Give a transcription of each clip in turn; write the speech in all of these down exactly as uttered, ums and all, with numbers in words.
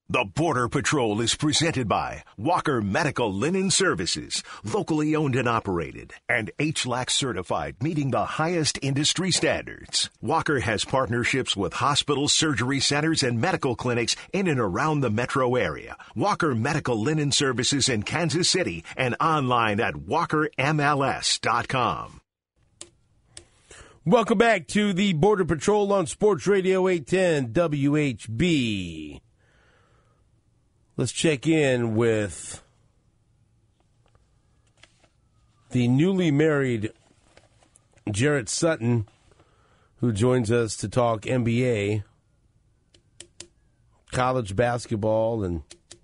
The Border Patrol is presented by Walker Medical Linen Services, locally owned and operated, and H L A C certified, meeting the highest industry standards. Walker has partnerships with hospitals, surgery centers, and medical clinics in and around the metro area. Walker Medical Linen Services in Kansas City and online at walker m l s dot com. Welcome back to the Border Patrol on Sports Radio eight ten W H B. Let's check in with the newly married Jarrett Sutton, who joins us to talk N B A, college basketball, and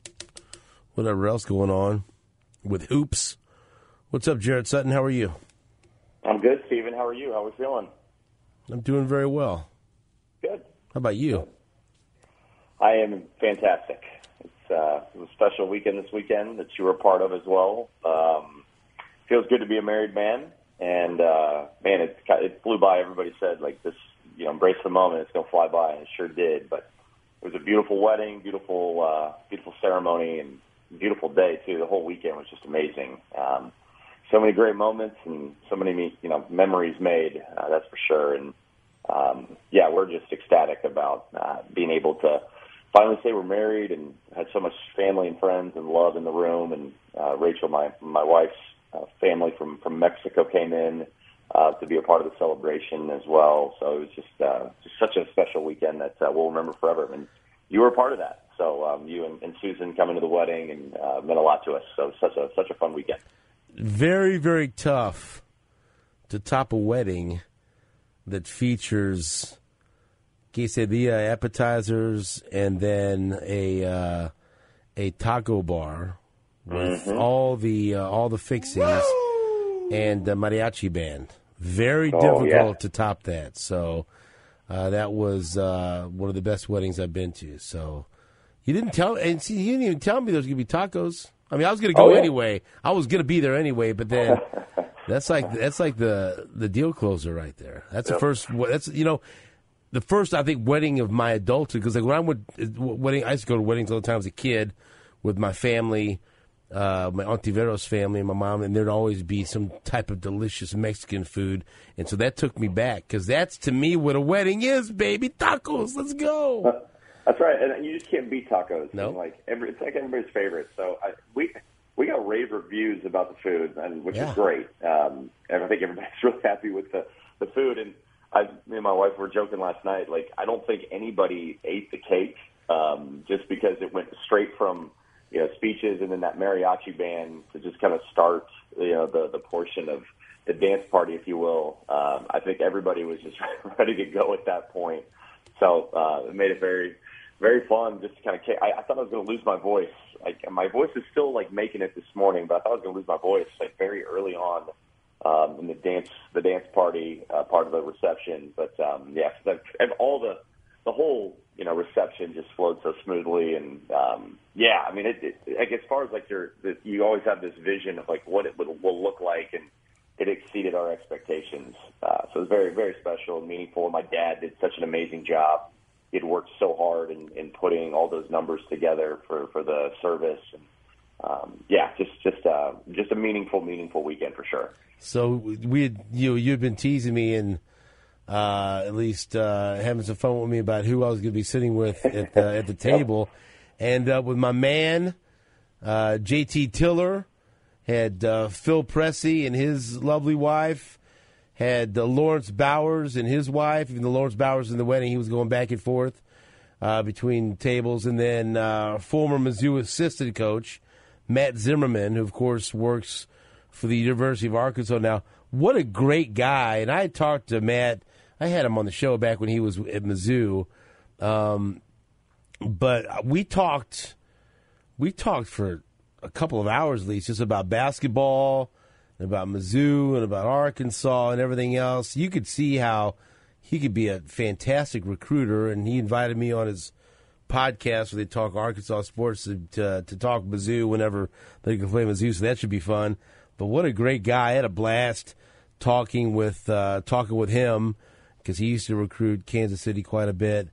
whatever else going on with hoops. What's up, Jarrett Sutton? How are you? I'm good, Steven. How are you? How are we feeling? I'm doing very well. Good. How about you? Good. I am fantastic. It's uh, it was a special weekend this weekend that you were a part of as well. Um, feels good to be a married man, and uh, man, it it flew by. Everybody said like this, you know, embrace the moment. It's gonna fly by, and it sure did. But it was a beautiful wedding, beautiful, uh, beautiful ceremony, and beautiful day too. The whole weekend was just amazing. Um, so many great moments and so many, you know, memories made. Uh, that's for sure. And um, yeah, we're just ecstatic about uh, being able to finally say we're married, and had so much family and friends and love in the room. And uh, Rachel, my my wife's uh, family from, from Mexico, came in uh, to be a part of the celebration as well. So it was just uh, just such a special weekend that uh, we'll remember forever. And you were a part of that. So um, you and, and Susan coming to the wedding and uh, meant a lot to us. So such a such a fun weekend. Very, very tough to top a wedding that features quesadilla appetizers and then a uh, a taco bar with mm-hmm. all the uh, all the fixings Woo! And the mariachi band. Very oh, difficult yeah. to top that. So uh, that was uh, one of the best weddings I've been to. So you didn't tell, and see, you didn't even tell me there was going to be tacos. I mean, I was going to go oh, yeah. anyway. I was going to be there anyway, but then that's like that's like the the deal closer right there. That's yep. the first. That's you know. The first, I think, wedding of my adulthood, because like when I went wedding, I used to go to weddings all the time as a kid with my family, uh, my Auntie Vero's family, and my mom, and there'd always be some type of delicious Mexican food, and so that took me back, because that's to me what a wedding is, baby, tacos. Let's go. That's right, and you just can't beat tacos. No, nope. like every, it's like everybody's favorite. So I, we we got rave reviews about the food, and which yeah. is great. Um, and I think everybody's really happy with the the food and. I, me and my wife were joking last night. Like, I don't think anybody ate the cake um, just because it went straight from, you know, speeches and then that mariachi band to just kind of start, you know, the the portion of the dance party, if you will. Um, I think everybody was just ready to go at that point. So uh, it made it very, very fun. Just to kind of, I, I thought I was going to lose my voice. Like, my voice is still like making it this morning, but I thought I was going to lose my voice like very early on. Um, in the dance, the dance party uh, part of the reception, but um, yeah, so and all the the whole you know reception just flowed so smoothly, and um, yeah, I mean, it, it, like as far as like your, the, you always have this vision of like what it will, will look like, and it exceeded our expectations. Uh, so it was very, very special and meaningful. And my dad did such an amazing job. He had worked so hard in, in putting all those numbers together for, for the service. And, um, yeah, just just uh, just a meaningful, meaningful weekend for sure. So we had, you you'd been teasing me and uh, at least uh, having some fun with me about who I was going to be sitting with at the, at the table, and uh, with my man uh, J T Tiller, had uh, Phil Pressey and his lovely wife, had uh, Lawrence Bowers and his wife. Even though Lawrence Bowers in the wedding, he was going back and forth uh, between tables, and then uh, former Mizzou assistant coach Matt Zimmerman, who of course works for the University of Arkansas now. What a great guy. And I talked to Matt. I had him on the show back when he was at Mizzou. Um, but we talked we talked for a couple of hours at least just about basketball and about Mizzou and about Arkansas and everything else. You could see how he could be a fantastic recruiter, and he invited me on his podcast where they talk Arkansas sports to, to, to talk Mizzou whenever they can play Mizzou, so that should be fun. But what a great guy. I had a blast talking with uh, talking with him because he used to recruit Kansas City quite a bit.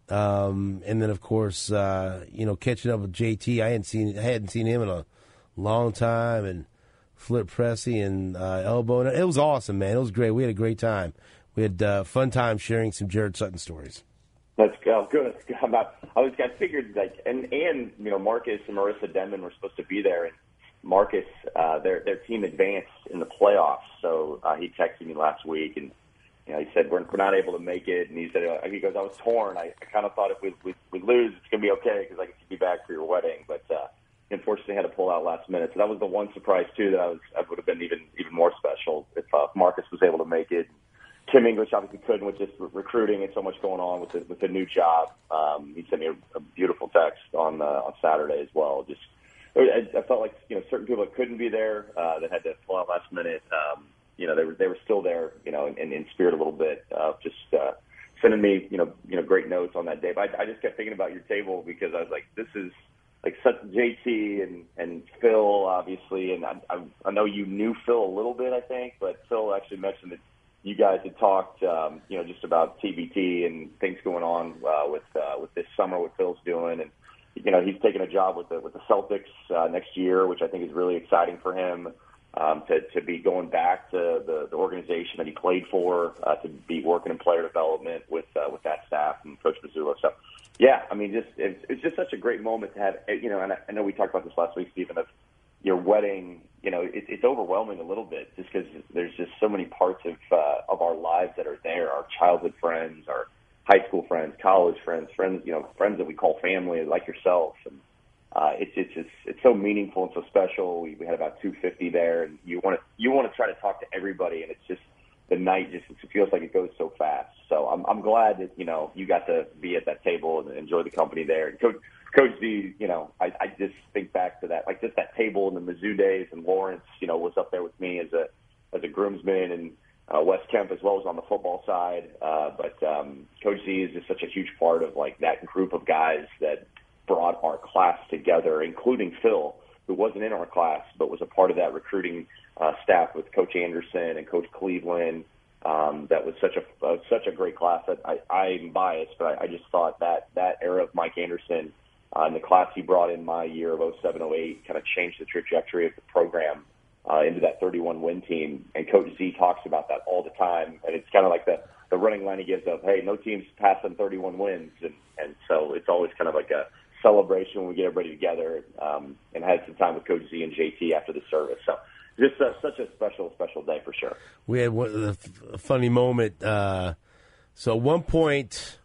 Um, and then, of course, uh, you know, catching up with J T. I hadn't seen I hadn't seen him in a long time, and Flip Pressey and uh, Elbow. And it was awesome, man. It was great. We had a great time. We had uh, fun time sharing some Jared Sutton stories. That's oh, good. I'm not, I was I figured like and and you know Marcus and Marissa Denman were supposed to be there, and Marcus uh, their their team advanced in the playoffs. So uh, he texted me last week and. You know, he said, we're, we're not able to make it. And he said, uh, he goes, I was torn. I, I kind of thought if we, we, we lose, it's going to be okay because I get to be back for your wedding. But uh, unfortunately, had to pull out last minute. So that was the one surprise, too, that I was I would have been even even more special if uh, Marcus was able to make it. Kim English obviously couldn't with just re- recruiting and so much going on with the, with the new job. Um, he sent me a, a beautiful text on uh, on Saturday as well. Just I, I felt like, you know, certain people that couldn't be there uh, that had to pull out last minute, um, you know, they were they were still there, you know, in, in spirit a little bit, uh, just uh, sending me, you know, you know, great notes on that day. But I, I just kept thinking about your table because I was like, this is like such J T and, and Phil, obviously, and I, I, I know you knew Phil a little bit, I think, but Phil actually mentioned that you guys had talked, um, you know, just about T B T and things going on uh, with uh, with this summer, what Phil's doing, and you know, he's taking a job with the with the Celtics uh, next year, which I think is really exciting for him. Um, to, to be going back to the, the organization that he played for, uh, to be working in player development with uh, with that staff and Coach Mazzulla. So, yeah, I mean, just it's, it's just such a great moment to have, you know, and I, I know we talked about this last week, Stephen, of your wedding. You know, it, it's overwhelming a little bit just because there's just so many parts of uh, of our lives that are there, our childhood friends, our high school friends, college friends, friends, you know, friends that we call family, like yourself. And, Uh, it's it's just it's so meaningful and so special. We, we had about two fifty there, and you want to you want to try to talk to everybody, and it's just the night just it feels like it goes so fast. So I'm I'm glad that you know you got to be at that table and enjoy the company there. And Coach Coach Z, you know, I, I just think back to that, like just that table in the Mizzou days, and Lawrence, you know, was up there with me as a as a groomsman, and uh, Wes Kemp as well as on the football side. Uh, but um, Coach Z is just such a huge part of like that group of guys that brought our class together, including Phil, who wasn't in our class but was a part of that recruiting uh, staff with Coach Anderson and Coach Cleveland. Um, that was such a uh, such a great class. That I, I'm biased, but I, I just thought that that era of Mike Anderson uh, and the class he brought in my year of oh seven oh eight kind of changed the trajectory of the program uh, into that thirty-one win team. And Coach Z talks about that all the time, and it's kind of like the the running line he gives of, hey, no team's passing thirty-one wins, and and so it's always kind of like a celebration when we get everybody together, um, and had some time with Coach Z and J T after the service. So just uh, such a special, special day for sure. We had one, a funny moment. Uh, so at one point,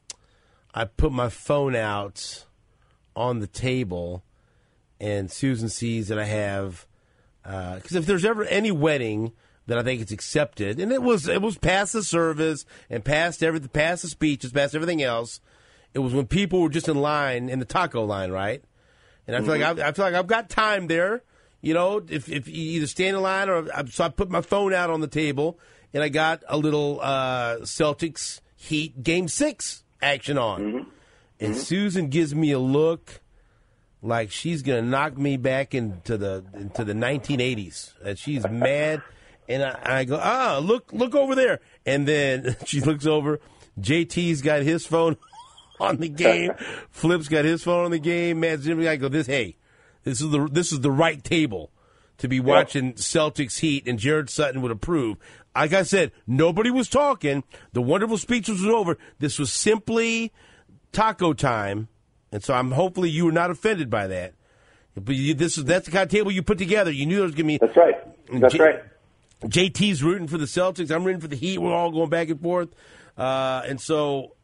I put my phone out on the table, and Susan sees that I have, because uh, if there's ever any wedding that I think it's accepted, and it was it was past the service and past everything, past the speeches, past everything else. It was when people were just in line, in the taco line, right? And I feel mm-hmm. like I, I feel like I've got time there, you know. If if you either stand in line or so, I put my phone out on the table, and I got a little uh, Celtics Heat Game Six action on, mm-hmm. and mm-hmm. Susan gives me a look like she's gonna knock me back into the into the nineteen eighties, and she's mad. And I, I go, ah, look look over there, and then she looks over. J T's got his phone on the game. Flip's got his phone on the game. Man, I go, this hey, this is the this is the right table to be watching yep. Celtics Heat, and Jared Sutton would approve. Like I said, nobody was talking. The wonderful speech was over. This was simply taco time, and so I'm hopefully you were not offended by that. But you, this is that's the kind of table you put together. You knew there was going to be. That's right. That's J- right. J T's rooting for the Celtics. I'm rooting for the Heat. We're all going back and forth, uh, and so.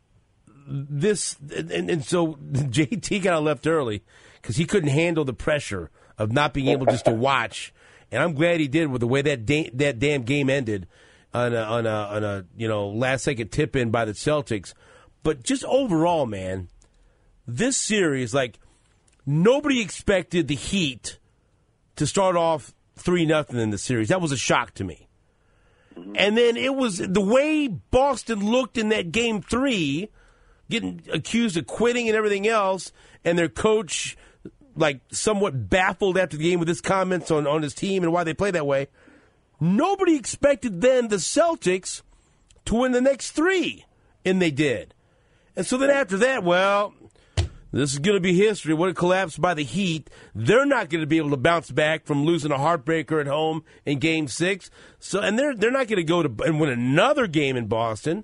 This and, and so J T got left early because he couldn't handle the pressure of not being able just to watch, and I'm glad he did with the way that da- that damn game ended on a, on a on a you know last second tip in by the Celtics. But just overall, man, this series, like nobody expected the Heat to start off three nothing in the series. That was a shock to me. Mm-hmm. And then it was the way Boston looked in that game three. Getting accused of quitting and everything else, and their coach, like, somewhat baffled after the game with his comments on, on his team and why they play that way. Nobody expected then the Celtics to win the next three, and they did. And so then after that, well, this is going to be history. What collapsed by the Heat, they're not going to be able to bounce back from losing a heartbreaker at home in Game Six. So, and they're they're not going to go to and win another game in Boston.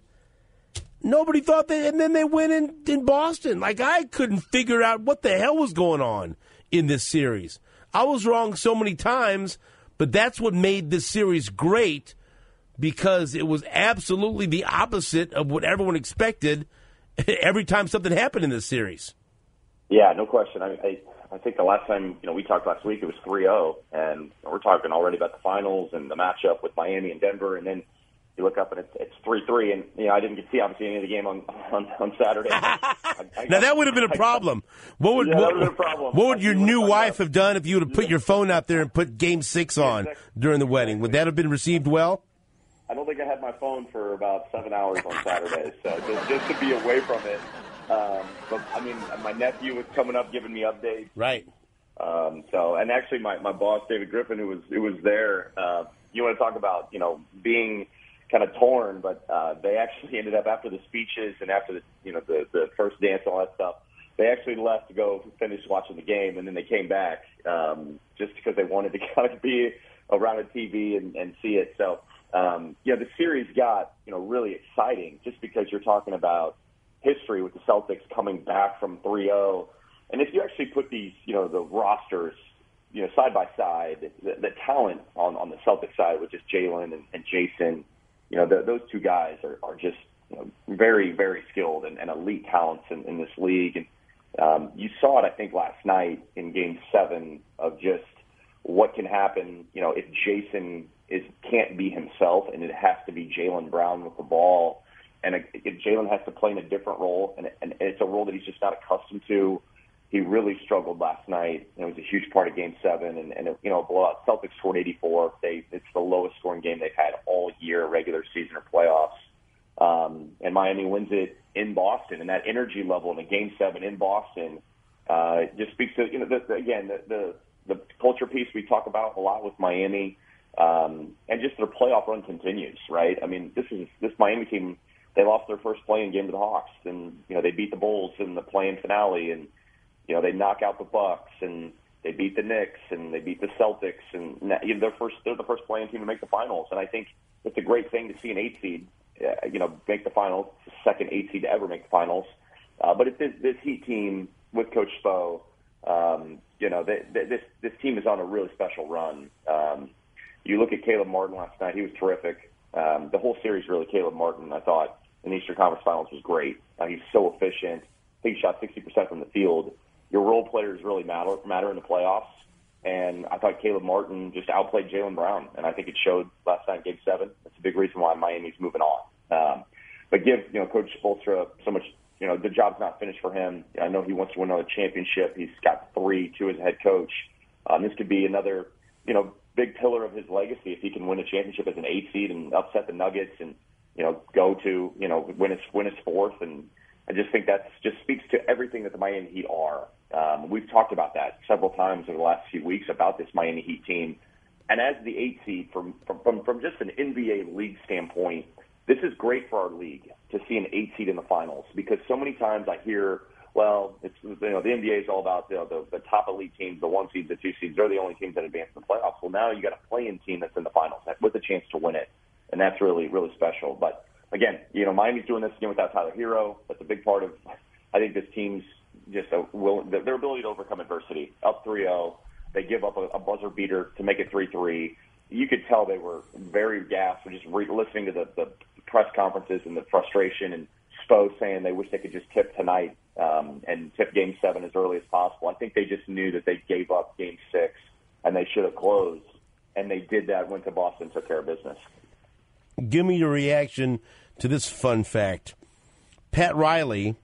Nobody thought that, and then they win in, in Boston. Like, I couldn't figure out what the hell was going on in this series. I was wrong so many times, but that's what made this series great, because it was absolutely the opposite of what everyone expected every time something happened in this series. Yeah, no question. I, I I think the last time you know we talked last week, it was three oh, and we're talking already about the finals and the matchup with Miami and Denver, and then you look up and it's it's three three, and you know I didn't get to see obviously any of the game on on, on Saturday. I, I, now that would have been a problem. What would yeah, what, that would have been a problem. What would your new wife have done if you would have put your phone out there and put Game Six on during the wedding? Would that have been received well? I don't think I had my phone for about seven hours on Saturday, so just, just to be away from it. Um, but I mean, my nephew was coming up, giving me updates. Right. Um, so, and actually, my, my boss, David Griffin, who was who was there. Uh, you want to talk about you know being kind of torn, but uh, they actually ended up after the speeches and after the you know the the first dance and all that stuff. They actually left to go finish watching the game, and then they came back um, just because they wanted to kind of be around a T V and, and see it. So. Um, you know, the series got, you know, really exciting just because you're talking about history with the Celtics coming back from three oh. And if you actually put these, you know, the rosters, you know, side by side, the, the talent on, on the Celtics side, which is Jalen and, and Jason, you know, the, those two guys are, are just you know, very, very skilled and, and elite talents in, in this league. And um, you saw it, I think, last night in Game seven of just what can happen, you know, if Jason is can't be himself, and it has to be Jaylen Brown with the ball, and if Jalen has to play in a different role, and, and it's a role that he's just not accustomed to. He really struggled last night. It was a huge part of Game Seven, and, and you know, blowout. Celtics scored eighty-four. They it's the lowest scoring game they've had all year, regular season or playoffs. Um, and Miami wins it in Boston, and that energy level in a Game Seven in Boston uh, just speaks to you know the, the, again the, the the culture piece we talk about a lot with Miami. Um, and just their playoff run continues, right? I mean, this is this Miami team. They lost their first play-in game to the Hawks, and you know they beat the Bulls in the play-in finale, and you know they knock out the Bucks, and they beat the Knicks, and they beat the Celtics, and you know, they're first. They're the first play-in team to make the finals, and I think it's a great thing to see an eight seed, uh, you know, make the finals. It's the second eight seed to ever make the finals. Uh, but it's this, this Heat team with Coach Spo. Um, you know, they, they, this this team is on a really special run. Um, You look at Caleb Martin last night; he was terrific. Um, the whole series, really, Caleb Martin, I thought, in the Eastern Conference Finals was great. Uh, he's so efficient. I think he shot sixty percent from the field. Your role players really matter matter in the playoffs, and I thought Caleb Martin just outplayed Jaylen Brown, and I think it showed last night in Game Seven. That's a big reason why Miami's moving on. Um, but give you know Coach Spoelstra so much. You know the job's not finished for him. I know he wants to win another championship. He's got three, two as a head coach. Um, this could be another, you know. big pillar of his legacy if he can win a championship as an eight seed and upset the Nuggets and, you know, go to, you know, win his, win his fourth. And I just think that just speaks to everything that the Miami Heat are. Um, we've talked about that several times over the last few weeks about this Miami Heat team. And as the eight seed, from, from, from, from just an N B A league standpoint, this is great for our league to see an eight seed in the finals, because so many times I hear, well, it's you know the N B A is all about you know, the the top elite teams, the one seeds, the two seeds. They're the only teams that advance in the playoffs. Well, now you got a play-in team that's in the finals with a chance to win it, and that's really really special. But again, you know Miami's doing this again without Tyler Hero. That's a big part of I think this team's just a will their ability to overcome adversity. Up three oh, they give up a, a buzzer beater to make it three three. You could tell they were very gassed. We're just re- listening to the, the press conferences and the frustration and Spo saying they wish they could just tip tonight. Um, and tip Game Seven as early as possible. I think they just knew that they gave up Game Six, and they should have closed. And they did that. Went to Boston, took care of business. Give me your reaction to this fun fact: Pat Riley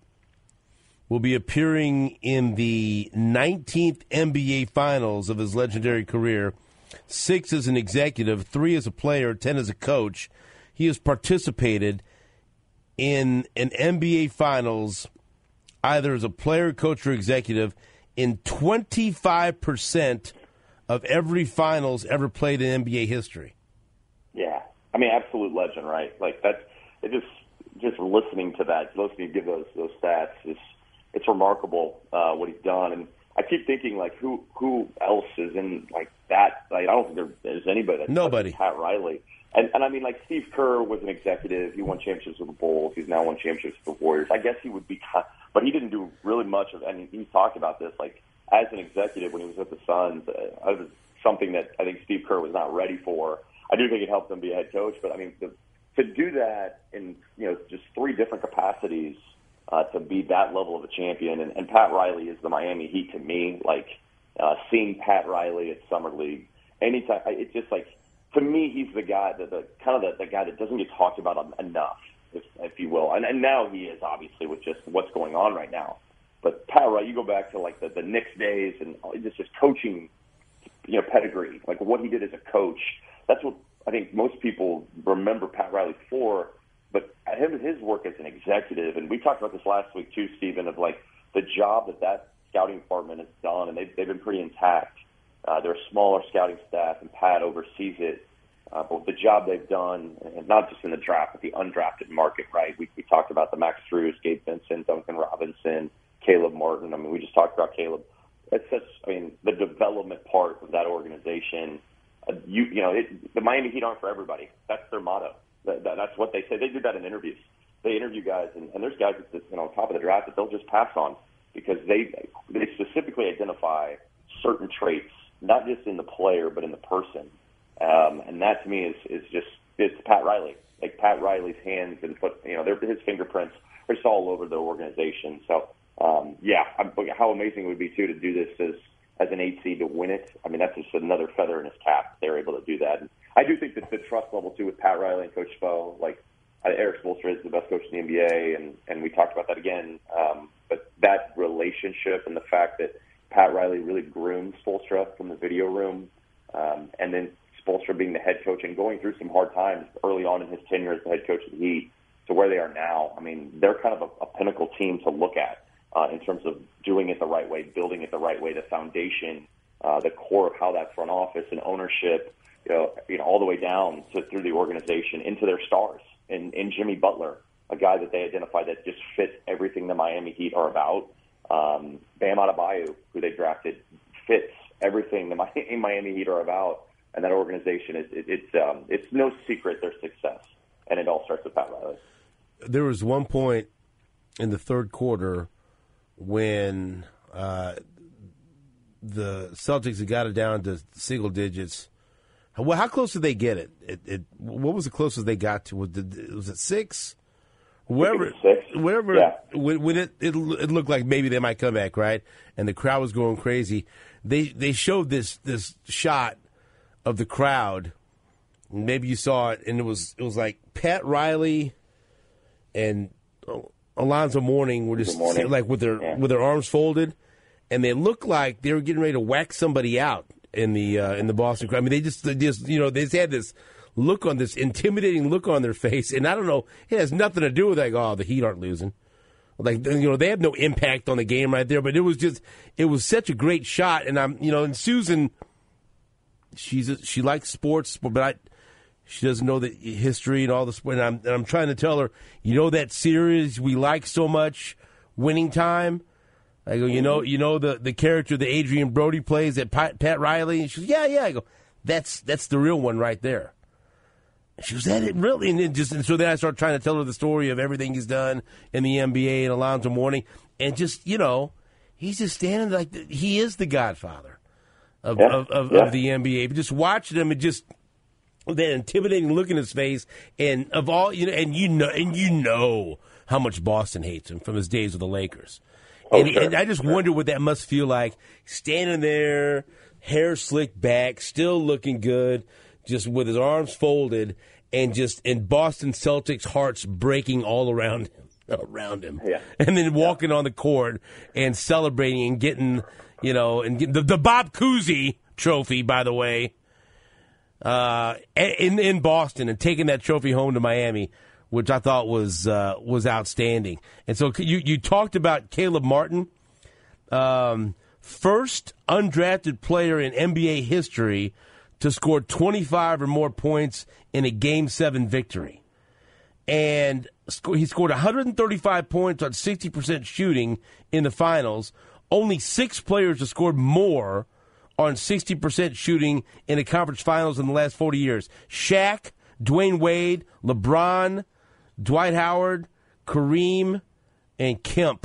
will be appearing in the nineteenth N B A Finals of his legendary career. Six as an executive, three as a player, ten as a coach. He has participated in an N B A Finals, either as a player, coach, or executive, in twenty-five percent of every finals ever played in N B A history. Yeah. I mean, absolute legend, right? Like, that's, it just just listening to that, listening to give those those stats, is it's remarkable uh, what he's done. And I keep thinking, like, who who else is in like that? Like, I don't think there is anybody that's nobody. Pat Riley. And and I mean, like, Steve Kerr was an executive. He won championships with the Bulls. He's now won championships with the Warriors. I guess he would be, but he didn't do really much of. And he talked about this, like, as an executive when he was with the Suns. Uh, it was something that I think Steve Kerr was not ready for. I do think it helped him be a head coach, but I mean, the, to do that in, you know, just three different capacities, uh, to be that level of a champion, and, and Pat Riley is the Miami Heat to me. Like, uh, seeing Pat Riley at Summer League, anytime, it's just like, to me, he's the guy, that the kind of the, the guy that doesn't get talked about enough, if, if you will. And, and now he is, obviously, with just what's going on right now. But Pat Riley, you go back to like the, the Knicks days and just his coaching, you know, pedigree, like what he did as a coach. That's what I think most people remember Pat Riley for. But him, his work as an executive, and we talked about this last week too, Stephen, of like the job that that scouting department has done, and they've, they've been pretty intact. Uh, they're a smaller scouting staff, and Pat oversees it. Uh, but the job they've done, and not just in the draft, but the undrafted market, right? We, we talked about the Max Strus, Gabe Vincent, Duncan Robinson, Caleb Martin. I mean, we just talked about Caleb. It's such, I mean, the development part of that organization. Uh, you, you know, it, the Miami Heat aren't for everybody. That's their motto. That, that, that's what they say. They do that in interviews. They interview guys, and, and there's guys at the, you know, top of the draft that they'll just pass on because they they specifically identify certain traits, not just in the player, but in the person. Um, and that to me is, is just, it's Pat Riley. Like Pat Riley's hands and foot, you know, his fingerprints are just all over the organization. So, um, yeah, I'm, how amazing it would be, too, to do this as, as an eight seed to win it. I mean, that's just another feather in his cap. They're able to do that. And I do think that the trust level, too, with Pat Riley and Coach Spo, like uh, Eric Spoelstra is the best coach in the N B A, and, and we talked about that again. Um, but that relationship and the fact that Pat Riley really groomed Spoelstra from the video room, um, and then Spoelstra being the head coach and going through some hard times early on in his tenure as the head coach of the Heat to where they are now. I mean, they're kind of a, a pinnacle team to look at uh, in terms of doing it the right way, building it the right way, the foundation, uh, the core of how that front office and ownership, you know, you know all the way down to through the organization into their stars. And, and Jimmy Butler, a guy that they identified that just fits everything the Miami Heat are about. Um, Bam Adebayo, who they drafted, fits everything the Miami Heat are about. And that organization, is it, it's um, it's no secret their success, and it all starts with Pat Riley. There was one point in the third quarter when uh, the Celtics had got it down to single digits. Well, how close did they get it? It, it what was the closest they got to? Was it, was it six? Wherever, six. wherever, yeah. when, when it, it it looked like maybe they might come back, right? And the crowd was going crazy. They they showed this this shot of the crowd. Maybe you saw it, and it was it was like Pat Riley and Alonzo Mourning were just Mourning. like with their yeah. with their arms folded, and they looked like they were getting ready to whack somebody out in the uh, in the Boston crowd. I mean, they just they just you know they just had this look on this intimidating look on their face, and I don't know, it has nothing to do with like, oh, the Heat aren't losing. Like, you know, they have no impact on the game right there, but it was just it was such a great shot, and I'm you know, and Susan. She's a, she likes sports, but I, she doesn't know the history and all the sport. And I'm, and I'm trying to tell her, you know, that series we like so much, Winning Time. I go, you know, you know the, the character that Adrian Brody plays at Pat, Pat Riley. And she goes, yeah, yeah. I go, that's that's the real one right there. And she goes, that it really? And then just and so then I start trying to tell her the story of everything he's done in the N B A and Alonzo Mourning, and just you know, he's just standing like the, he is the Godfather. Of, yeah, of, of, yeah. of the N B A, but just watching him and just that intimidating look in his face, and of all you know, and you know, and you know how much Boston hates him from his days with the Lakers, oh, and, sure. and I just sure. wonder what that must feel like, standing there, hair slicked back, still looking good, just with his arms folded, and just and Boston Celtics hearts breaking all around him. Around him, yeah. and then walking yeah. on the court and celebrating and getting, you know, and getting the, the Bob Cousy trophy, by the way, uh, in in Boston, and taking that trophy home to Miami, which I thought was uh, was outstanding. And so you you talked about Caleb Martin, um, first undrafted player in N B A history to score twenty-five or more points in a Game Seven victory. and sc- he scored one hundred thirty-five points on sixty percent shooting in the finals. Only six players have scored more on sixty percent shooting in the conference finals in the last forty years. Shaq, Dwayne Wade, LeBron, Dwight Howard, Kareem, and Kemp.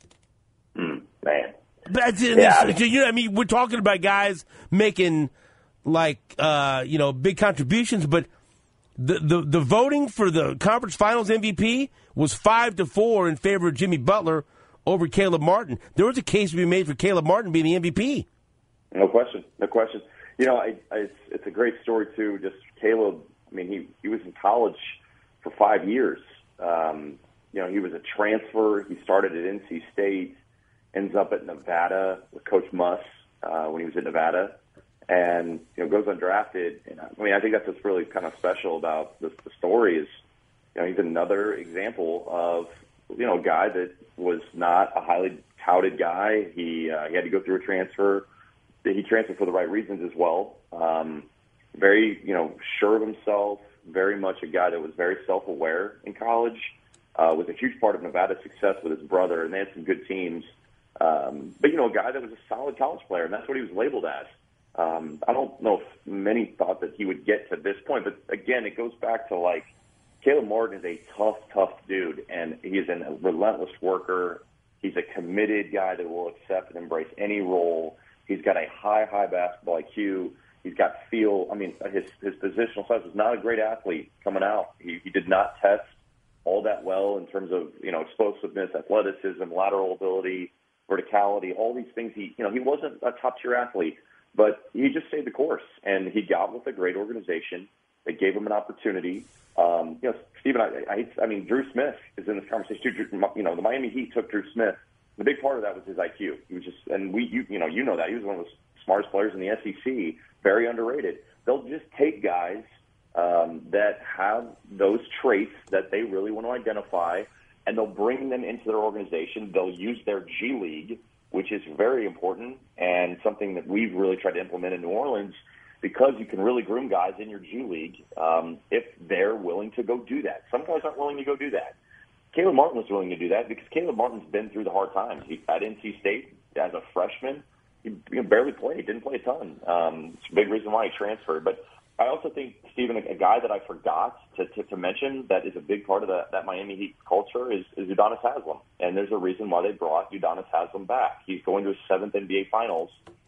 Mm, man. That's, yeah. You know, I mean, we're talking about guys making, like, uh, you know, big contributions, but the, the, the voting for the conference finals M V P was five to four in favor of Jimmy Butler over Caleb Martin. There was a case to be made for Caleb Martin being the M V P. No question. No question. You know, I, I, it's, it's a great story, too. Just Caleb, I mean, he, he was in college for five years. Um, you know, he was a transfer. He started at N C State, ends up at Nevada with Coach Muss uh, when he was at Nevada, and, you know, goes undrafted. And, I mean, I think that's what's really kind of special about this, the story is, you know, he's another example of, you know, a guy that was not a highly touted guy. He, uh, he had to go through a transfer. He transferred for the right reasons as well. Um, very, you know, sure of himself, very much a guy that was very self-aware in college, uh, was a huge part of Nevada's success with his brother, and they had some good teams. Um, but, you know, a guy that was a solid college player, and that's what he was labeled as. Um, I don't know if many thought that he would get to this point, but, again, it goes back to, like, Caleb Martin is a tough, tough dude, and he is a relentless worker. He's a committed guy that will accept and embrace any role. He's got a high, high basketball I Q. He's got feel. I mean, his his positional size was not a great athlete coming out. He, he did not test all that well in terms of, you know, explosiveness, athleticism, lateral ability, verticality, all these things. He, you know, he wasn't a top-tier athlete, but he just stayed the course, and he got with a great organization. They gave him an opportunity. Um, you know, Stephen, I, I, I mean, Drew Smith is in this conversation too. You know, the Miami Heat took Drew Smith. The big part of that was his I Q. He was just, and we, you, you know, you know that he was one of the smartest players in the S E C. Very underrated. They'll just take guys um, that have those traits that they really want to identify, and they'll bring them into their organization. They'll use their G League, which is very important and something that we've really tried to implement in New Orleans, because you can really groom guys in your G League um, if they're willing to go do that. Some guys aren't willing to go do that. Caleb Martin was willing to do that because Caleb Martin's been through the hard times. He, at N C State, as a freshman, he, he barely played, didn't play a ton. Um, it's a big reason why he transferred. But I also think, Stephen, a, a guy that I forgot to, to, to mention that is a big part of the, that Miami Heat culture is, is Udonis Haslem. And there's a reason why they brought Udonis Haslem back. He's going to his seventh N B A Finals,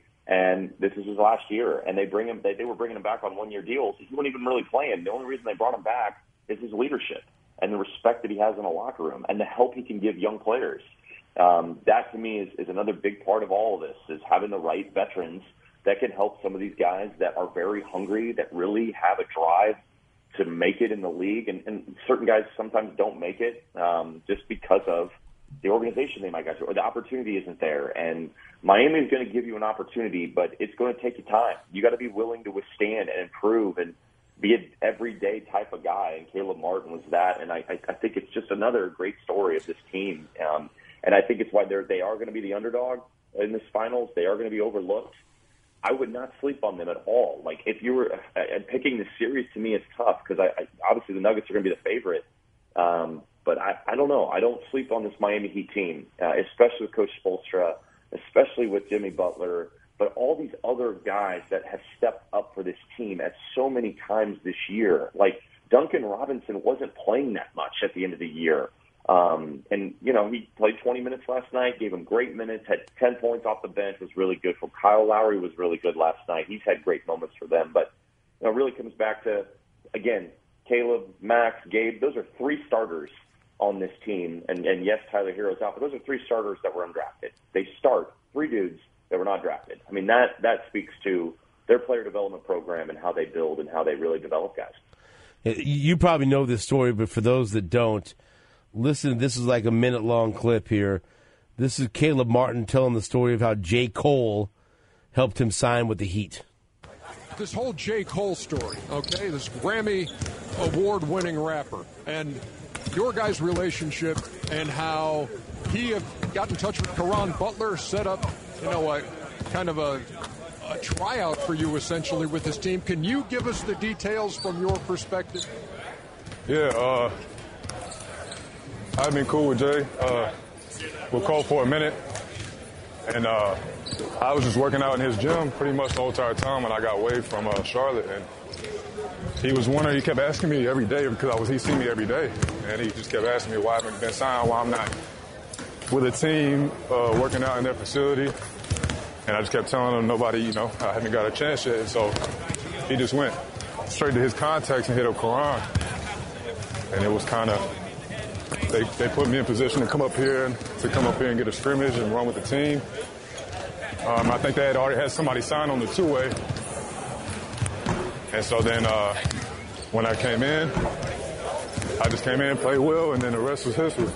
and this is his last year. And they bring him. They, they were bringing him back on one-year deals. He wasn't even really playing. The only reason they brought him back is his leadership and the respect that he has in a locker room and the help he can give young players. Um, that, to me, is, is another big part of all of this, is having the right veterans that can help some of these guys that are very hungry, that really have a drive to make it in the league. And, and certain guys sometimes don't make it um, just because of the organization they might go to, or the opportunity isn't there. And Miami is going to give you an opportunity, but it's going to take you time. You got to be willing to withstand and improve and be an everyday type of guy, and Caleb Martin was that. And I, I, I think it's just another great story of this team. Um, and I think it's why they're, they are going to be the underdog in this finals. They are going to be overlooked. I would not sleep on them at all. Like, if you were uh, picking the series, to me, it's tough because I, I, obviously the Nuggets are going to be the favorite. Um, but I, I don't know. I don't sleep on this Miami Heat team, uh, especially with Coach Spoelstra, especially with Jimmy Butler, but all these other guys that have stepped up for this team at so many times this year. Like, Duncan Robinson wasn't playing that much at the end of the year. Um, and, you know, he played twenty minutes last night, gave him great minutes, had ten points off the bench, was really good. For Kyle Lowry was really good last night. He's had great moments for them. But, you know, it really comes back to, again, Caleb, Max, Gabe, those are three starters on this team. And, and yes, Tyler Hero's out, but those are three starters that were undrafted. They start three dudes that were not drafted. I mean, that, that speaks to their player development program and how they build and how they really develop guys. You probably know this story, but for those that don't, listen, this is like a minute-long clip here. This is Caleb Martin telling the story of how J. Cole helped him sign with the Heat. This whole J. Cole story, okay, this Grammy award-winning rapper, and your guys' relationship and how he have got in touch with Caron Butler, set up, you know, a kind of a, a tryout for you, essentially, with his team. Can you give us the details from your perspective? Yeah, uh... I've been cool with Jay. Uh, we're cold for a minute, and uh, I was just working out in his gym pretty much the whole entire time when I got waived from uh, Charlotte. And he was wondering, he kept asking me every day because I was he see me every day, and he just kept asking me why I haven't been signed, why I'm not with a team uh, working out in their facility. And I just kept telling him nobody, you know, I haven't got a chance yet. And so he just went straight to his contacts and hit up Karan. And it was kind of, they, they put me in position to come up here and to come up here and get a scrimmage and run with the team. Um, I think they had already had somebody signed on the two-way. And so then uh, when I came in, I just came in, played well, and then the rest was history.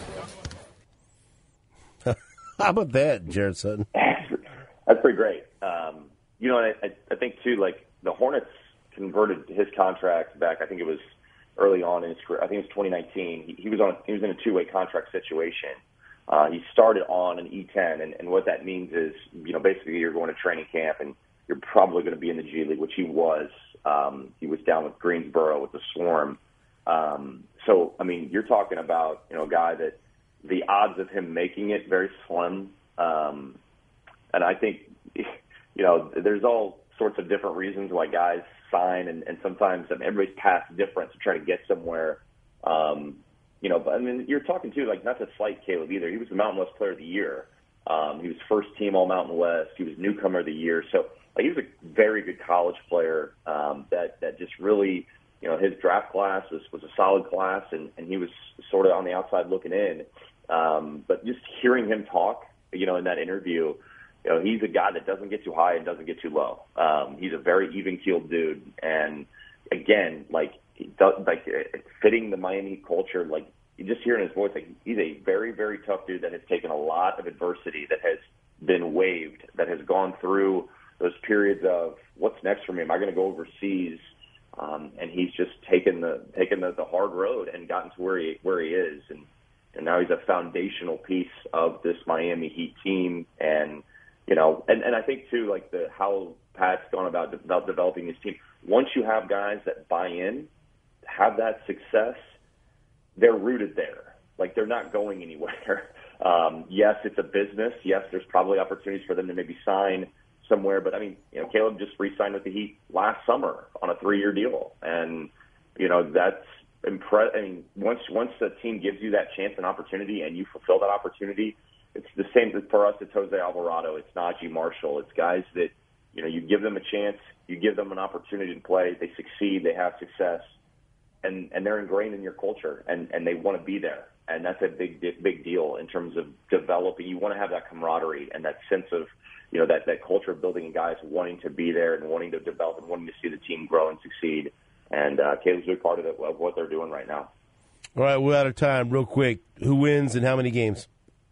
How about that, Jared Sutton? That's pretty great. Um, you know, I, I think, too, like, the Hornets converted his contract back, I think it was early on in his career. I think it was twenty nineteen. He, he was on. He was in a two-way contract situation. Uh, he started on an E ten, and, and what that means is, you know, basically you're going to training camp, and you're probably going to be in the G League, which he was. Um, he was down with Greensboro with the Swarm. Um, so, I mean, you're talking about, you know, a guy that the odds of him making it very slim. Um, and I think, you know, there's all sorts of different reasons why guys sign, and, and sometimes I mean, everybody's path's different to try to get somewhere. Um, you know, but I mean, you're talking too, like, not to slight Caleb either. He was the Mountain West Player of the Year. Um, he was first team All Mountain West. He was Newcomer of the Year. So like, he was a very good college player um, that that just really, you know, his draft class was, was a solid class, and, and he was sort of on the outside looking in. Um, but just hearing him talk, you know, in that interview, you know, he's a guy that doesn't get too high and doesn't get too low. Um, he's a very even-keeled dude, and again, like, he does, like fitting the Miami culture, like, you just hear in his voice, like, he's a very, very tough dude that has taken a lot of adversity, that has been waived, that has gone through those periods of what's next for me? Am I going to go overseas? Um, and he's just taken the taken the, the hard road and gotten to where he where he is, and and now he's a foundational piece of this Miami Heat team. And you know, and, and I think too, like the how Pat's gone about about developing his team. Once you have guys that buy in, have that success, they're rooted there. Like, they're not going anywhere. Um, yes, it's a business. Yes, there's probably opportunities for them to maybe sign somewhere. But, I mean, you know, Caleb just re-signed with the Heat last summer on a three-year deal. And, you know, that's impressive. I mean, once once the team gives you that chance and opportunity and you fulfill that opportunity, it's the same for us. It's Jose Alvarado. It's Najee Marshall. It's guys that, you know, you give them a chance, you give them an opportunity to play, they succeed, they have success, and, and they're ingrained in your culture, and, and they want to be there. And that's a big, big deal in terms of developing. You want to have that camaraderie and that sense of, you know, that, that culture of building guys wanting to be there and wanting to develop and wanting to see the team grow and succeed. And uh, Caleb's a big part of, it, of what they're doing right now. All right, we're out of time. Real quick, who wins and how many games?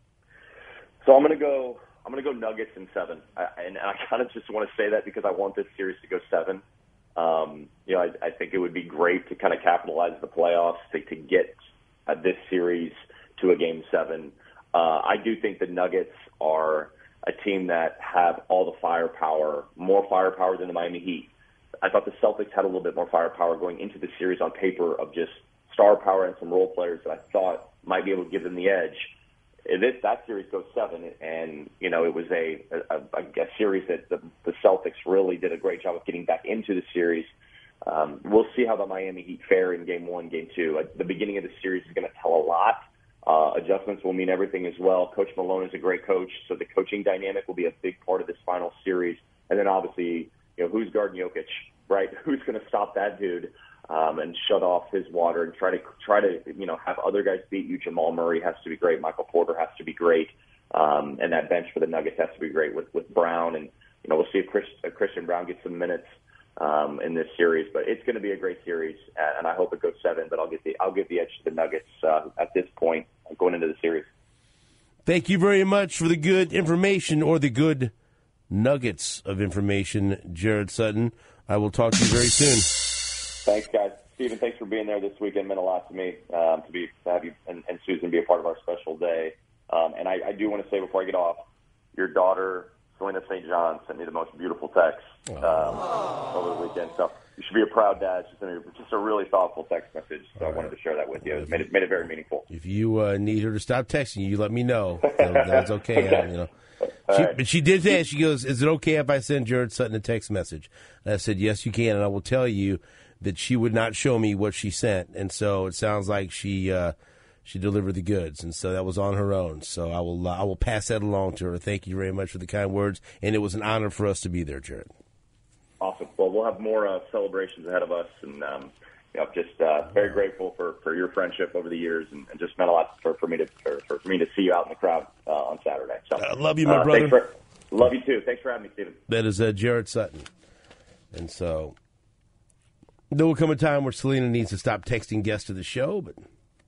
So I'm going to go. I'm going to go Nuggets in seven, I, and I kind of just want to say that because I want this series to go seven. Um, you know, I, I think it would be great to kind of capitalize the playoffs to, to get uh, this series to a game seven. Uh, I do think the Nuggets are a team that have all the firepower, more firepower than the Miami Heat. I thought the Celtics had a little bit more firepower going into the series on paper of just star power and some role players that I thought might be able to give them the edge. This, that series goes seven, and, you know, it was a, a, a, a series that the, the Celtics really did a great job of getting back into the series. Um, we'll see how the Miami Heat fare in game one, game two. Uh, the beginning of the series is going to tell a lot. Uh, adjustments will mean everything as well. Coach Malone is a great coach, so the coaching dynamic will be a big part of this final series. And then obviously, you know, who's guarding Jokic, right? Who's going to stop that dude um, and shut off his water and try to try to you know have other guys beat you? Jamal Murray has to be great. Michael Porter has to be great, um, and that bench for the Nuggets has to be great with with Brown. And you know, we'll see if Chris, uh, Christian Brown gets some minutes um, in this series. But it's going to be a great series, and I hope it goes seven. But I'll get the I'll give the edge to the Nuggets uh, at this point going into the series. Thank you very much for the good information, or the good nuggets of information, Jared Sutton. I will talk to you very soon. Thanks, guys. Stephen, thanks for being there this weekend. It meant a lot to me um, to be to have you and, and Susan be a part of our special day. Um, and I, I do want to say before I get off, your daughter, Selena Saint John, sent me the most beautiful text um, over the weekend. So you should be a proud dad. It's just a, just a really thoughtful text message. So All I wanted right. to share that with you. It made it, made it very meaningful. If you uh, need her to stop texting you, you let me know. That, that's okay. okay. I, you know. She, right. But she did say, she goes, is it okay if I send Jared Sutton a text message? And I said, yes, you can. And I will tell you that she would not show me what she sent. And so it sounds like she uh, she delivered the goods. And so that was on her own. So I will uh, I will pass that along to her. Thank you very much for the kind words. And it was an honor for us to be there, Jared. Awesome. Well, we'll have more uh, celebrations ahead of us, and um, you know, just uh, very grateful for, for your friendship over the years, and, and just meant a lot for, for me to for, for me to see you out in the crowd uh, on Saturday. So, I love you, my uh, brother. For, love you too. Thanks for having me, Stephen. That is uh, Jared Sutton, and so there will come a time where Selena needs to stop texting guests to the show, but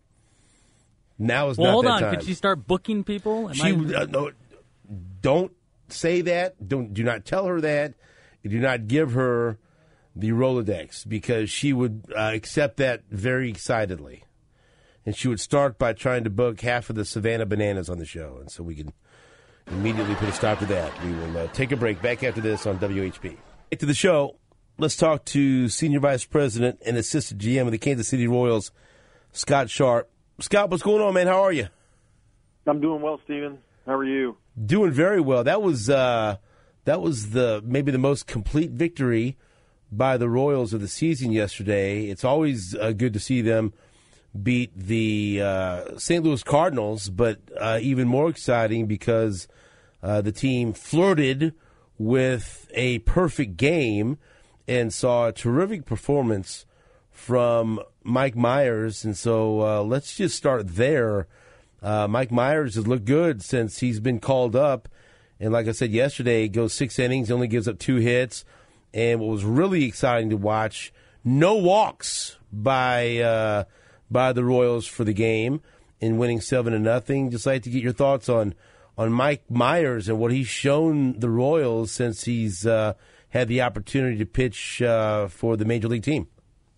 now is well, not hold that on. time. Could she start booking people? Am she I... uh, no, don't say that. Don't do not tell her that. Do not give her the Rolodex, because she would uh, accept that very excitedly. And she would start by trying to book half of the Savannah Bananas on the show. And so we can immediately put a stop to that. We will uh, take a break. Back after this on W H P. Back to the show. Let's talk to Senior Vice President and Assistant G M of the Kansas City Royals, Scott Sharp. Scott, what's going on, man? How are you? I'm doing well, Stephen. How are you? Doing very well. That was... Uh, That was the maybe the most complete victory by the Royals of the season yesterday. It's always uh, good to see them beat the uh, Saint Louis Cardinals, but uh, even more exciting because uh, the team flirted with a perfect game and saw a terrific performance from Mike Myers. And so uh, let's just start there. Uh, Mike Myers has looked good since he's been called up. And like I said yesterday, he goes six innings, only gives up two hits. And what was really exciting to watch, no walks by uh, by the Royals for the game in winning seven to nothing. Just like to get your thoughts on on Mike Myers and what he's shown the Royals since he's uh, had the opportunity to pitch uh, for the Major League team.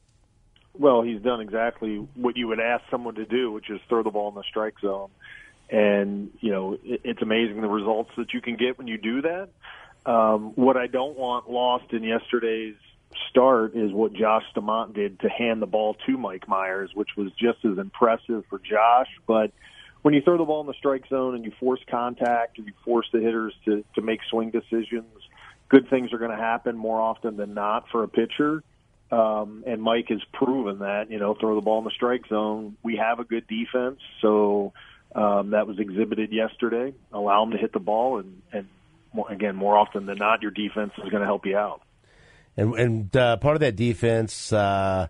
Well, he's done exactly what you would ask someone to do, which is throw the ball in the strike zone. And, you know, it, it's amazing the results that you can get when you do that. Um, what I don't want lost in yesterday's start is what Josh Stamont did to hand the ball to Mike Myers, which was just as impressive for Josh. But when you throw the ball in the strike zone and you force contact or you force the hitters to, to make swing decisions, good things are going to happen more often than not for a pitcher. Um, and Mike has proven that, you know, throw the ball in the strike zone. We have a good defense, so Um, that was exhibited yesterday. Allow them to hit the ball, and, and more, again, more often than not, your defense is going to help you out. And, and uh, part of that defense, uh,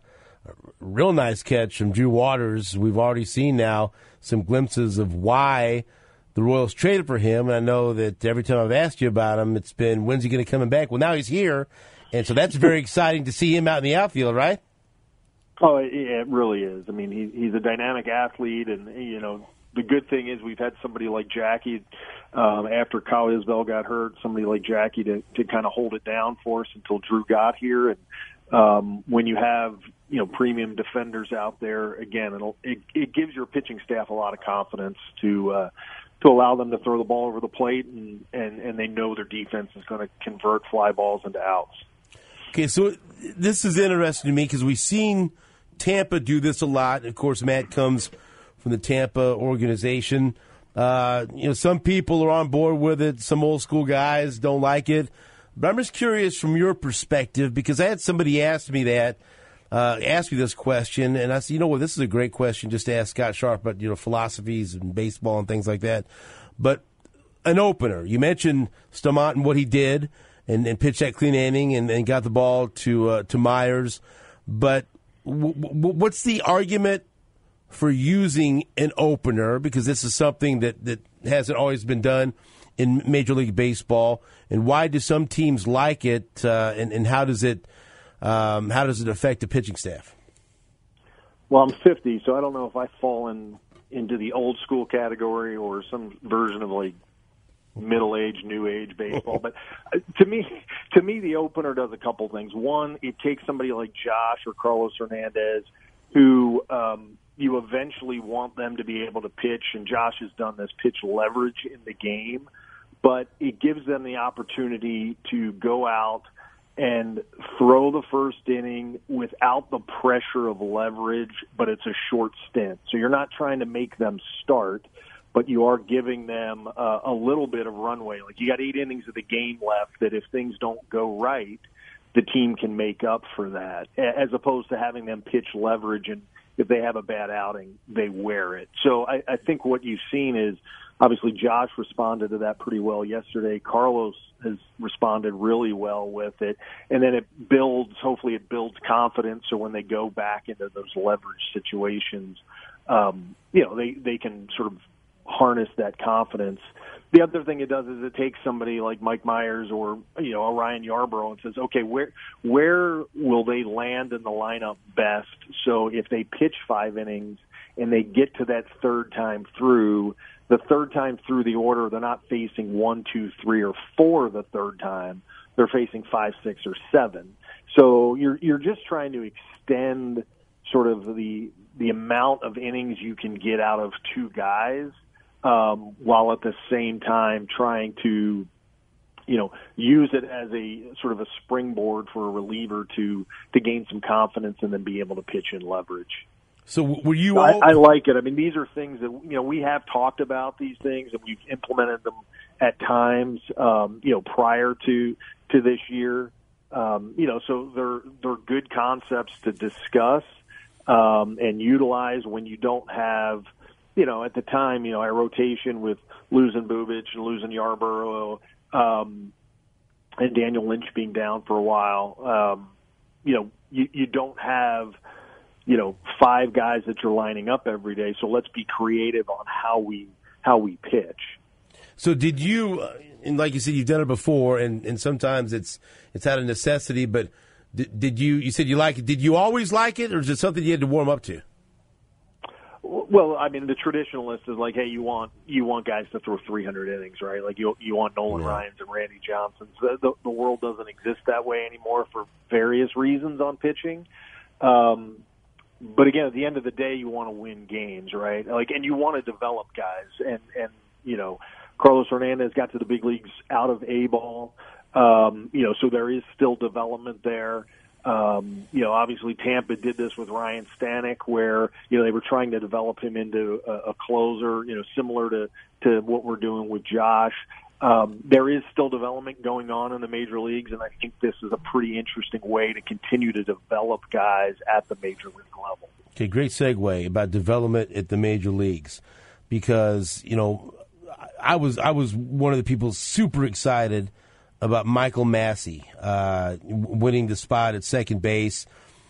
real nice catch from Drew Waters. We've already seen now some glimpses of why the Royals traded for him. And I know that every time I've asked you about him, it's been, when's he going to come back? Well, now he's here, and so that's very exciting to see him out in the outfield, right? Oh, it, it really is. I mean, he, he's a dynamic athlete, and, you know, the good thing is we've had somebody like Jackie, um, after Kyle Isbell got hurt, somebody like Jackie to, to kind of hold it down for us until Drew got here. And um, when you have, you know, premium defenders out there, again, it'll, it, it gives your pitching staff a lot of confidence to uh, to allow them to throw the ball over the plate, and, and, and they know their defense is going to convert fly balls into outs. Okay, so this is interesting to me because we've seen Tampa do this a lot. Of course, Matt comes from the Tampa organization. Uh, you know, some people are on board with it. Some old school guys don't like it. But I'm just curious from your perspective, because I had somebody ask me that, uh, ask me this question, and I said, you know what, this is a great question just to ask Scott Sharp about, you know, philosophies and baseball and things like that. But an opener, you mentioned Stamont and what he did and, and pitched that clean inning and, and got the ball to uh, to Myers. But w- w- what's the argument for using an opener, because this is something that, that hasn't always been done in Major League Baseball, and why do some teams like it, uh, and, and how does it um, how does it affect the pitching staff? Well, I'm fifty, so I don't know if I fall in into the old school category or some version of like middle age, new age baseball. But to me, to me, the opener does a couple things. One, it takes somebody like Josh or Carlos Hernandez, who um, you eventually want them to be able to pitch, and Josh has done this, pitch leverage in the game, but it gives them the opportunity to go out and throw the first inning without the pressure of leverage, but it's a short stint. So you're not trying to make them start, but you are giving them uh, a little bit of runway. Like, you got eight innings of the game left that if things don't go right, the team can make up for that, as opposed to having them pitch leverage, and if they have a bad outing, they wear it. So I, I think what you've seen is, obviously, Josh responded to that pretty well yesterday. Carlos has responded really well with it. And then it builds, hopefully it builds confidence, so when they go back into those leverage situations, um, you know, they, they can sort of harness that confidence. The other thing it does is it takes somebody like Mike Myers or, you know, a Ryan Yarbrough and says, okay, where where will they land in the lineup best? So if they pitch five innings and they get to that third time through, the third time through the order, they're not facing one, two, three, or four the third time. They're facing five, six, or seven. So you're you're just trying to extend sort of the the amount of innings you can get out of two guys, um, while at the same time trying to, you know, use it as a sort of a springboard for a reliever to to gain some confidence and then be able to pitch in leverage. So were you all... I, I like it. I mean, these are things that, you know, we have talked about these things and we've implemented them at times, um, you know, prior to to this year. Um, you know, so they're they're good concepts to discuss um, and utilize when you don't have, you know, at the time, you know, our rotation with losing Bubic and losing Yarbrough um, and Daniel Lynch being down for a while. Um, you know, you, you don't have, you know, five guys that you're lining up every day. So let's be creative on how we how we pitch. So did you, and like you said, you've done it before, and, and sometimes it's it's out of necessity, but did, did you, you said you like it, did you always like it, or is it something you had to warm up to? Well, I mean, the traditionalist is like, hey, you want you want guys to throw three hundred innings, right? Like, you you want Nolan yeah. Ryans and Randy Johnsons. The, the, the world doesn't exist that way anymore for various reasons on pitching. Um But again, at the end of the day, you want to win games, right? Like, and you want to develop guys. And, and you know, Carlos Hernandez got to the big leagues out of A-ball. Um, you know, so there is still development there. Um, you know, obviously Tampa did this with Ryan Stanek, where, you know, they were trying to develop him into a, a closer, you know, similar to, to what we're doing with Josh. Um, there is still development going on in the major leagues, and I think this is a pretty interesting way to continue to develop guys at the major league level. Okay, great segue about development at the major leagues, because, you know, I was I was one of the people super excited about Michael Massey uh, winning the spot at second base,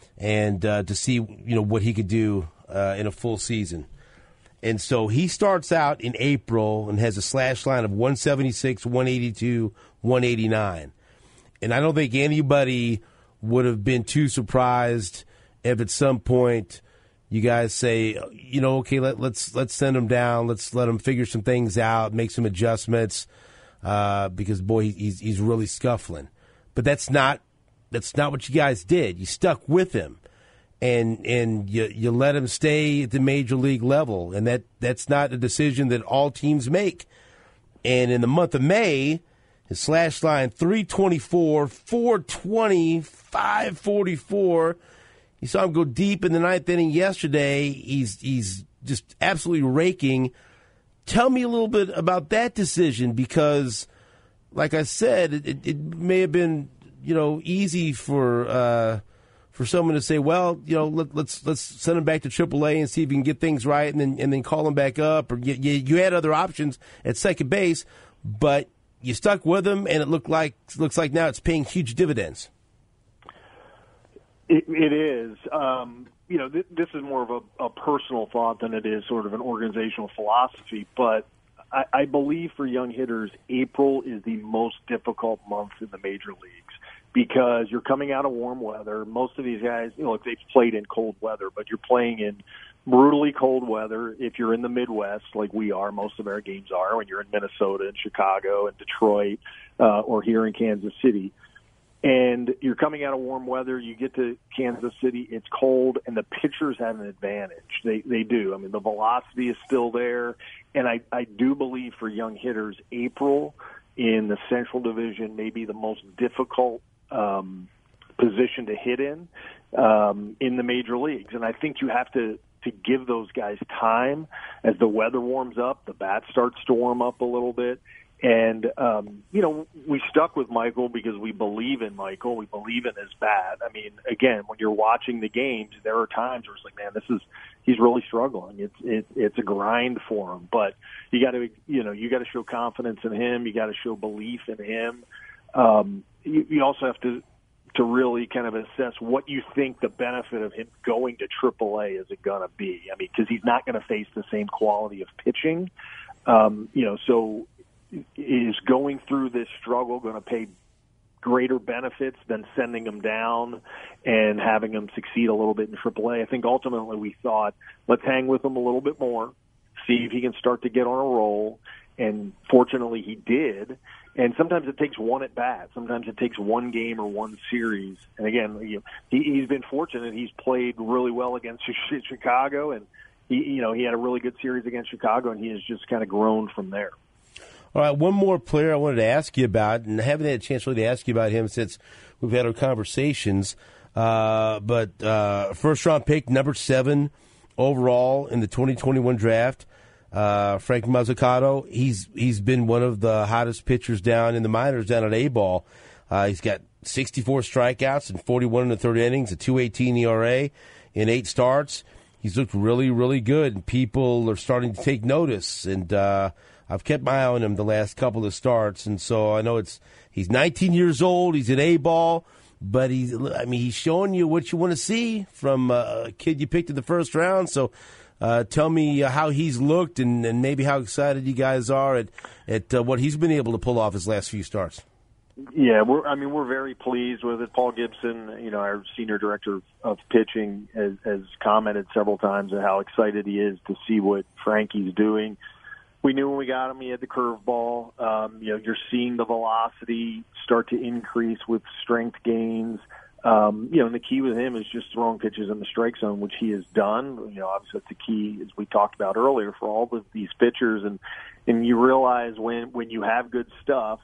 and uh, to see, you know, what he could do uh, in a full season. And so he starts out in April and has a slash line of one seventy-six, one eighty-two, one eighty-nine. And I don't think anybody would have been too surprised if at some point you guys say, you know, okay, let, let's let's send him down. Let's let him figure some things out, make some adjustments, uh, because, boy, he's he's really scuffling. But that's not that's not what you guys did. You stuck with him. And and you you let him stay at the major league level, and that, that's not a decision that all teams make. And in the month of May, his slash line three twenty-four, four twenty, five forty-four. You saw him go deep in the ninth inning yesterday. He's he's just absolutely raking. Tell me a little bit about that decision, because, like I said, it, it, it may have been, you know, easy for. Uh, For someone to say, well, you know, let, let's let's send him back to triple A and see if we can get things right, and then and then call him back up. Or you, you, you had other options at second base, but you stuck with him, and it looked like looks like now it's paying huge dividends. It, it is. Um, you know, th- this is more of a, a personal thought than it is sort of an organizational philosophy. But I, I believe for young hitters, April is the most difficult month in the major leagues, because you're coming out of warm weather. Most of these guys, you know, look, they've played in cold weather, but you're playing in brutally cold weather. If you're in the Midwest, like we are, most of our games are, when you're in Minnesota and Chicago and Detroit uh, or here in Kansas City. And you're coming out of warm weather, you get to Kansas City, it's cold, and the pitchers have an advantage. They they do. I mean, the velocity is still there. And I, I do believe for young hitters, April in the Central Division may be the most difficult um, position to hit in um, in the major leagues. And I think you have to, to give those guys time as the weather warms up, the bat starts to warm up a little bit. And, um, you know, we stuck with Michael because we believe in Michael. We believe in his bat. I mean, again, when you're watching the games, there are times where it's like, man, this is, he's really struggling. It's, it, it's a grind for him, but you got to, you know, you got to show confidence in him. You got to show belief in him. Um, you, you also have to, to really kind of assess what you think the benefit of him going to triple A is it going to be. I mean, because he's not going to face the same quality of pitching. Um, you know, so is going through this struggle going to pay greater benefits than sending him down and having him succeed a little bit in triple A? I think ultimately we thought, let's hang with him a little bit more, see if he can start to get on a roll. And fortunately he did. And sometimes it takes one at bat. Sometimes it takes one game or one series. And again, he, he's been fortunate. He's played really well against Chicago, and he, you know, he had a really good series against Chicago, and he has just kind of grown from there. All right, one more player I wanted to ask you about, and I haven't had a chance really to ask you about him since we've had our conversations. Uh, but uh, first-round pick, number seven overall in the twenty twenty-one draft, uh, Frank Mazzucato. He's he's been one of the hottest pitchers down in the minors down at A-ball. Uh, he's got sixty-four strikeouts and forty-one in the third innings, a two eighteen E R A in eight starts. He's looked really, really good, and people are starting to take notice, and uh, I've kept my eye on him the last couple of starts, and so I know it's he's nineteen years old. He's at A-ball, but he's I mean he's showing you what you want to see from a kid you picked in the first round. So uh, tell me how he's looked, and, and maybe how excited you guys are at at uh, what he's been able to pull off his last few starts. Yeah, we're, I mean, we're very pleased with it. Paul Gibson, you know, our senior director of pitching, has, has commented several times on how excited he is to see what Frankie's doing. We knew when we got him he had the curveball. Um, you know, you're seeing the velocity start to increase with strength gains. Um, you know, and the key with him is just throwing pitches in the strike zone, which he has done. You know, obviously that's the key, as we talked about earlier, for all of these pitchers. And, and you realize when, when you have good stuff,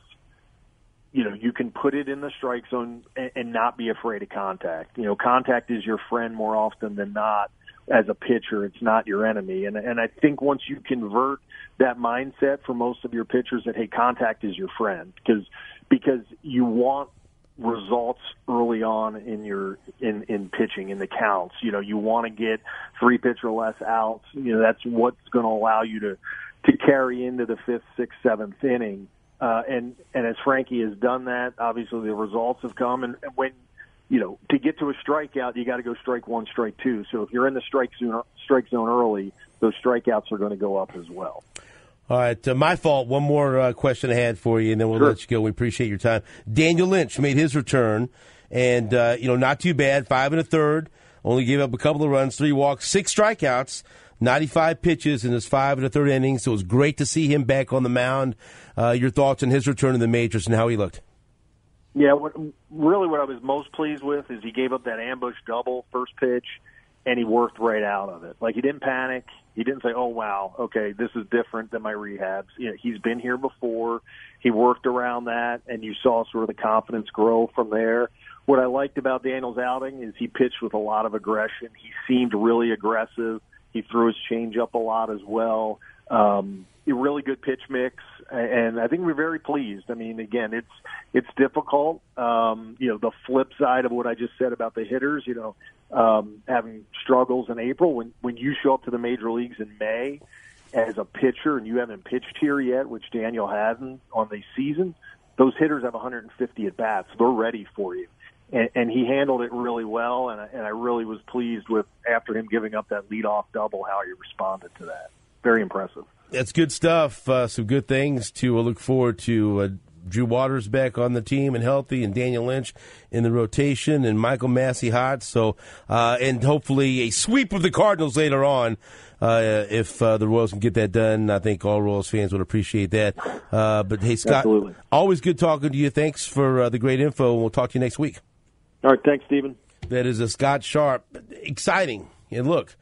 you know, you can put it in the strike zone and, and not be afraid of contact. You know, contact is your friend more often than not as a pitcher. It's not your enemy. And, and I think once you convert that mindset for most of your pitchers that, hey, contact is your friend, because because you want results early on in your in, in pitching, in the counts. You know, you want to get three pitch or less outs. You know, that's what's going to allow you to, to carry into the fifth, sixth, seventh inning. Uh, and, and as Frankie has done that, obviously the results have come. And, and when, you know, to get to a strikeout, you got to go strike one, strike two. So if you're in the strike zone, strike zone early, those strikeouts are going to go up as well. All right, uh, my fault. One more uh, question I had for you, and then we'll Sure. let you go. We appreciate your time. Daniel Lynch made his return, and, uh, you know, not too bad. Five and a third, only gave up a couple of runs, three walks, six strikeouts. ninety-five pitches in his five and a third innings, so it was great to see him back on the mound. Uh, your thoughts on his return to the majors and how he looked? Yeah, what, really what I was most pleased with is he gave up that ambush double first pitch, and he worked right out of it. Like, he didn't panic. He didn't say, oh, wow, okay, this is different than my rehabs. You know, he's been here before. He worked around that, and you saw sort of the confidence grow from there. What I liked about Daniel's outing is he pitched with a lot of aggression. He seemed really aggressive. He threw his changeup a lot as well. Um, a really good pitch mix, and I think we're very pleased. I mean, again, it's it's difficult. Um, you know, the flip side of what I just said about the hitters, you know, um, having struggles in April. When when you show up to the major leagues in May as a pitcher and you haven't pitched here yet, which Daniel hasn't on the season, those hitters have one hundred fifty at bats. They're ready for you. And, and he handled it really well, and I, and I really was pleased with, after him giving up that leadoff double, how he responded to that. Very impressive. That's good stuff. Uh, some good things to uh, look forward to. Uh, Drew Waters back on the team and healthy, and Daniel Lynch in the rotation, and Michael Massey hot. So, uh, and hopefully a sweep of the Cardinals later on. Uh, if uh, the Royals can get that done, I think all Royals fans would appreciate that. Uh, but hey, Scott, Absolutely. Always good talking to you. Thanks for uh, the great info, and we'll talk to you next week. All right, thanks, Stephen. That is a Scott Sharp. Exciting. And look,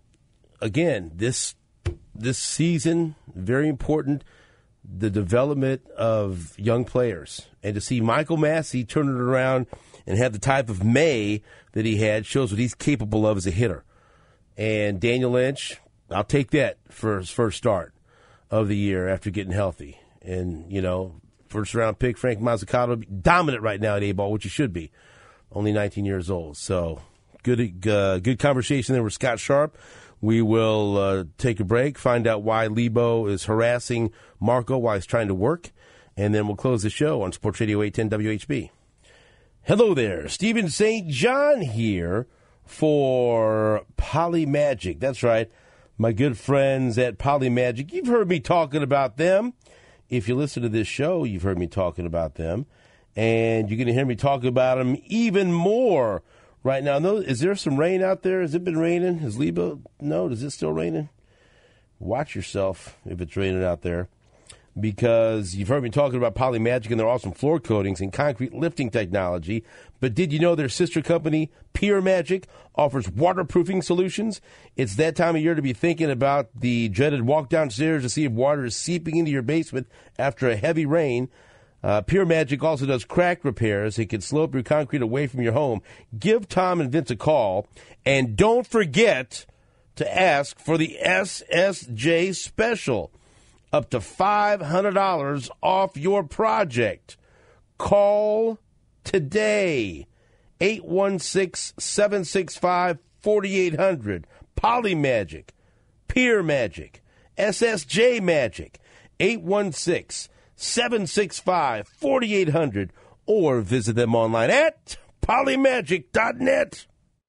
again, this this season, very important, the development of young players. And to see Michael Massey turn it around and have the type of May that he had shows what he's capable of as a hitter. And Daniel Lynch, I'll take that for his first start of the year after getting healthy. And, you know, first round pick, Frank Mazzucato, dominant right now at A-ball, which he should be. Only nineteen years old. So good uh, good conversation there with Scott Sharp. We will uh, take a break, find out why Lebo is harassing Marco while he's trying to work, and then we'll close the show on Sports Radio eight ten W H B. Hello there. Stephen Saint John here for Polymagic. That's right. My good friends at Polymagic. You've heard me talking about them. If you listen to this show, you've heard me talking about them. And you're going to hear me talk about them even more right now. No, is there some rain out there? Has it been raining? Is Lebo? No, is it still raining? Watch yourself if it's raining out there. Because you've heard me talking about Polymagic and their awesome floor coatings and concrete lifting technology. But did you know their sister company, Pure Magic, offers waterproofing solutions? It's that time of year to be thinking about the dreaded walk downstairs to see if water is seeping into your basement after a heavy rain. Uh, Pure Magic also does crack repairs. It can slope your concrete away from your home. Give Tom and Vince a call. And don't forget to ask for the S S J special. Up to five hundred dollars off your project. Call today. eight one six, seven six five, four eight zero zero. Polymagic. Pure Magic. S S J Magic. eight one six, seven six five, four eight zero zero. Or visit them online at polymagic dot net.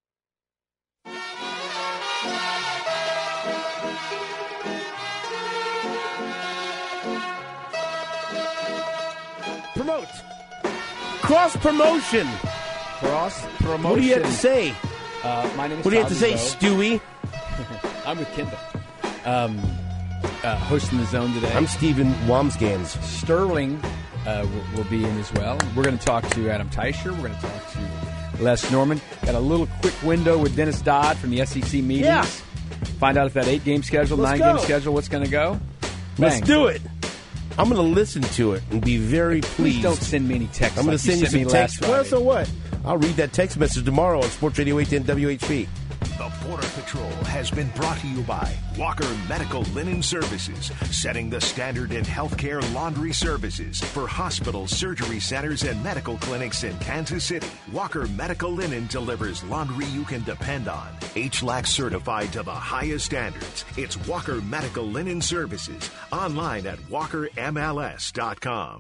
Promote. Cross promotion. Cross promotion. What do you have to say? Uh, my name is What do you have to say, Stewie? Stewie? I'm with Kendall. Um, uh, hosting the zone today. I'm Steven Wamsgans. Sterling uh, will, will be in as well. We're going to talk to Adam Teicher. We're going to talk to Les Norman. Got a little quick window with Dennis Dodd from the S E C meetings. Yeah. Find out if that eight-game schedule, Let's nine-game go. schedule, what's going to go. Let's Bang. do it. I'm going to listen to it and be very pleased. Please don't send me any texts. I'm going like to send you, sent some me text. last Well, Friday. so what? I'll read that text message tomorrow on Sports Radio eight ten W H B. The Border Patrol has been brought to you by Walker Medical Linen Services, setting the standard in healthcare laundry services for hospitals, surgery centers, and medical clinics in Kansas City. Walker Medical Linen delivers laundry you can depend on. H L A C certified to the highest standards. It's Walker Medical Linen Services. Online at walker M L S dot com.